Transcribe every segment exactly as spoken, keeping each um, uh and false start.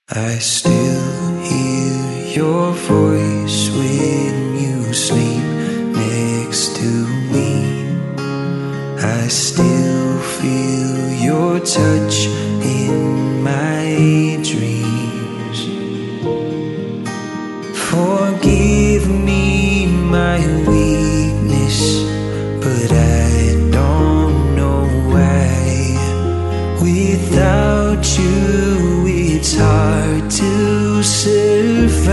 I still hear your voice when you sleep next to me. I still feel your touch in my dreams. Forgive me my weakness, but I don't know why. Without you it's hard to survive.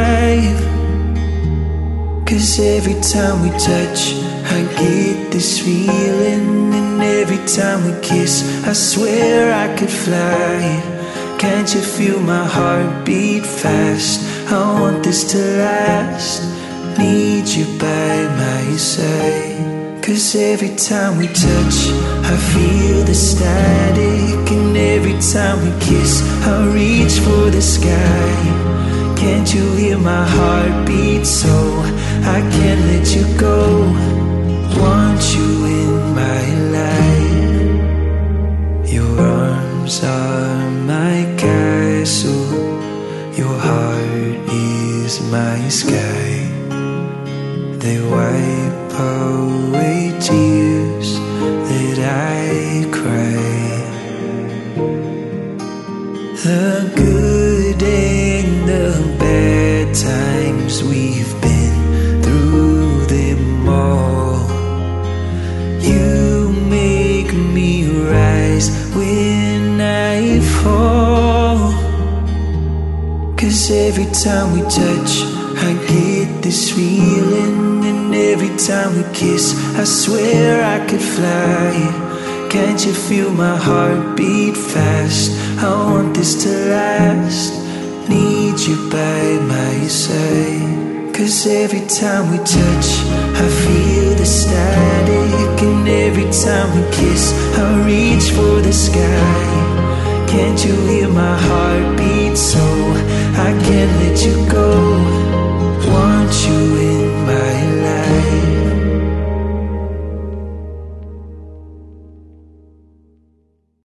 'Cause every time we touch, I get this feeling. And every time we kiss, I swear I could fly. Can't you feel my heart beat fast? I want this to last. Need you by my side. 'Cause every time we touch, I feel the static. And every time we kiss, I reach for the sky. Can't you hear my heart beat? So I can't let you go. Want you in my life. Your arms are my castle. Your heart is my sky. They wipe away tears that I cry. The good and the bad times, we've been through them all. You make me rise when I fall. 'Cause every time we touch, I get this feeling. And every time we kiss, I swear I could fly. Can't you feel my heart beat fast? I want this to last. Need you by my side. 'Cause every time we touch, I feel the static. And every time we kiss, I reach for the sky. Can't you hear my heart beat?